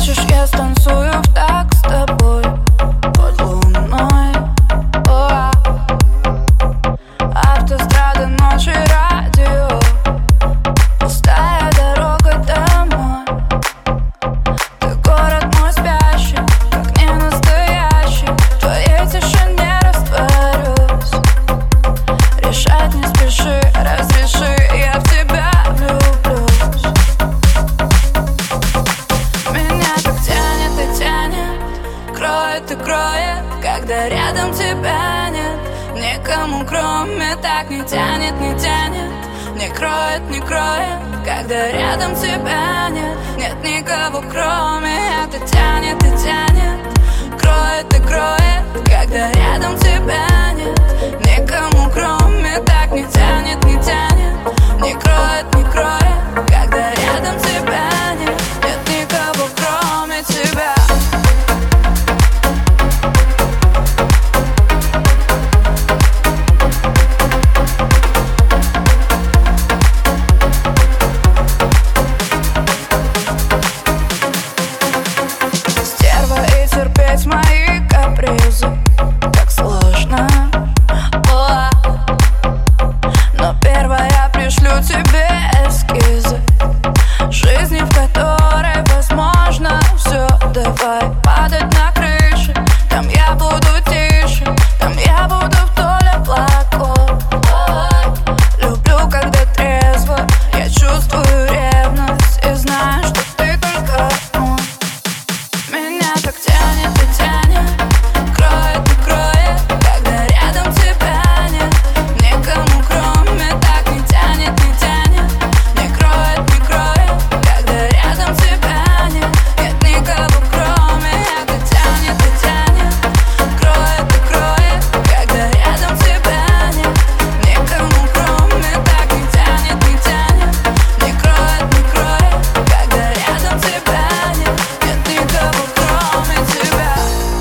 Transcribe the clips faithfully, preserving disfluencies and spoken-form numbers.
Хочешь, я станцую в такт с тобой под луной. О, автострада, ночи, радио, пустая дорога домой. Ты город мой спящий, как не настоящий. В твоей тишине растворюсь. Решать не спеши, разреши, я в тебя влюблюсь. Меня так тянет и тянет, кроет и кроет, когда рядом тебя нет. Никому кроме так не тянет, не тянет, не кроет, не кроет, когда рядом тебя нет. Нет никого кроме, это тянет и тянет, кроет и кроет, когда рядом тебя нет. Никому кроме так не тянет, не тянет, не кроет, не кроет, когда рядом тебя нет. Нет никого кроме тебя. Стерва и терпеть мои капризы так сложно. О, но первая пришлю тебе эскизы жизни, в которой возможно все. Давай падать на крыше, там я буду тише, там я буду вдоль облаков. Люблю, когда трезво, я чувствую ревность и знаю, что ты только мой. Меня так тянет и тянет, кроет и кроет, когда рядом тебя нет. Никому кроме так не тянет, не тянет, не кроет, не кроет, когда рядом тебя нет. Нет никого кроме, это тянет и тянет, кроет и кроет, когда рядом тебя нет. Никому кроме так не тянет, не тянет, не кроет, не кроет, когда рядом тебя нет. Нет никого кроме тебя.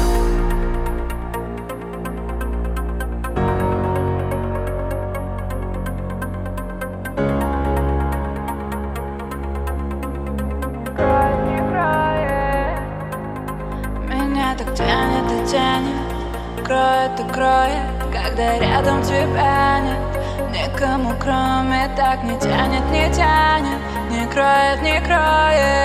Кроет, не кроет, меня так тянет и тянет, кроет и кроет, когда рядом тебя нет. Никому кроме так не тянет, не тянет, не кроет, не кроет.